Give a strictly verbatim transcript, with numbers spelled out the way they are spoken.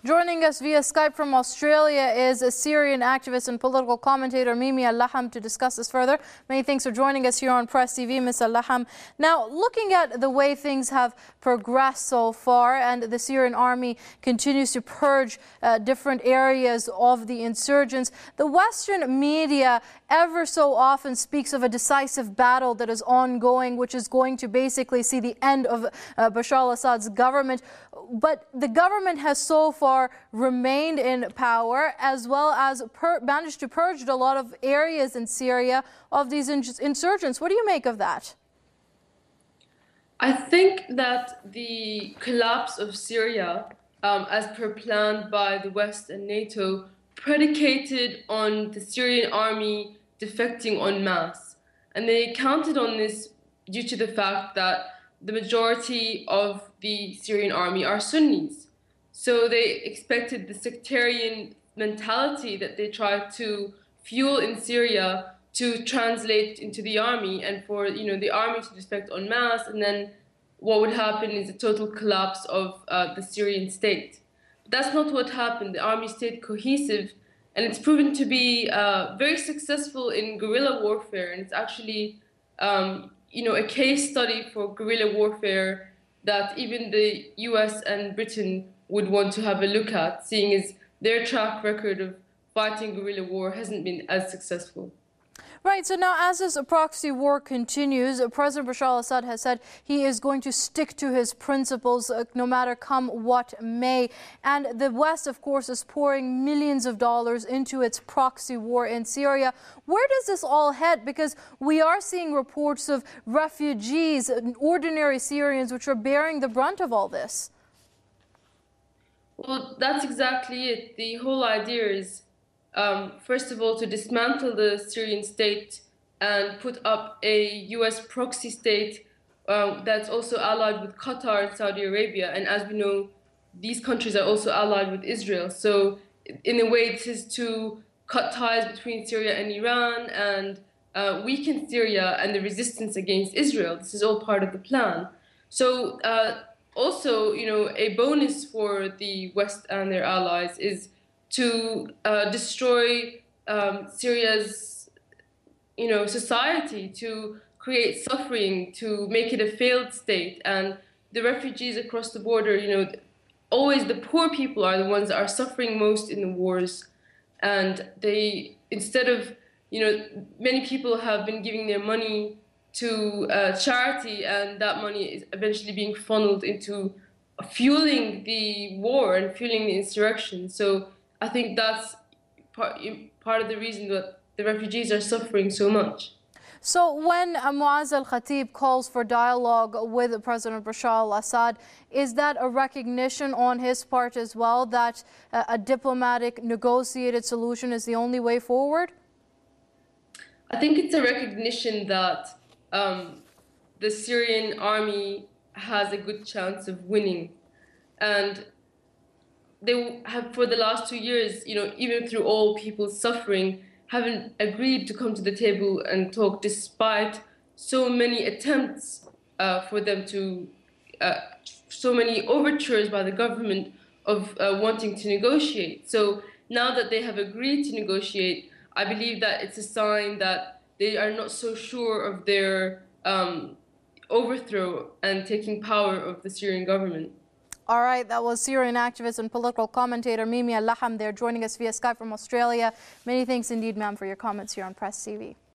Joining us via Skype from Australia is a Syrian activist and political commentator Mimi Al-Laham to discuss this further. Many thanks for joining us here on Press T V, Miz Al-Laham. Now, looking at the way things have progressed so far, and the Syrian army continues to purge uh, different areas of the insurgents, the Western media ever so often speaks of a decisive battle that is ongoing, which is going to basically see the end of uh, Bashar al-Assad's government. But the government has so far remained in power, as well as managed to purge a lot of areas in Syria of these ins insurgents. What do you make of that? I think that the collapse of Syria, um, as per planned by the West and NATO, predicated on the Syrian army defecting en masse. And they counted on this due to the fact that the majority of the Syrian army are Sunnis. So they expected the sectarian mentality that they tried to fuel in Syria to translate into the army, and for you know the army to defect en masse, and then what would happen is a total collapse of uh, the Syrian state. But that's not what happened. The army stayed cohesive, and it's proven to be uh, very successful in guerrilla warfare, and it's actually um, you know, a case study for guerrilla warfare that even the U S and Britain would want to have a look at, seeing as their track record of fighting guerrilla war hasn't been as successful. Right, so now as this proxy war continues, President Bashar al-Assad has said he is going to stick to his principles uh, no matter come what may. And the West, of course, is pouring millions of dollars into its proxy war in Syria. Where does this all head? Because we are seeing reports of refugees, ordinary Syrians, which are bearing the brunt of all this. Well, that's exactly it. The whole idea is Um, first of all, to dismantle the Syrian state and put up a U S proxy state um, that's also allied with Qatar and Saudi Arabia. And as we know, these countries are also allied with Israel. So in a way, this is to cut ties between Syria and Iran and uh, weaken Syria and the resistance against Israel. This is all part of the plan. So uh, also, you know, a bonus for the West and their allies is to uh, destroy um, Syria's, you know, society, to create suffering, to make it a failed state. And the refugees across the border, you know, always the poor people are the ones that are suffering most in the wars. And they, instead of, you know, many people have been giving their money to uh, charity, and that money is eventually being funneled into fueling the war and fueling the insurrection. So I think that's part, part of the reason that the refugees are suffering so much. So when Mu'azz al-Khatib calls for dialogue with President Bashar al-Assad, is that a recognition on his part as well that uh, a diplomatic, negotiated solution is the only way forward? I think it's a recognition that um, the Syrian army has a good chance of winning. And they have, for the last two years, you know, even through all people's suffering, haven't agreed to come to the table and talk, despite so many attempts uh, for them to, uh, so many overtures by the government of uh, wanting to negotiate. So now that they have agreed to negotiate, I believe that it's a sign that they are not so sure of their um, overthrow and taking power of the Syrian government. All right, that was Syrian activist and political commentator Mimi Al-Laham there joining us via Skype from Australia. Many thanks indeed, ma'am, for your comments here on Press T V.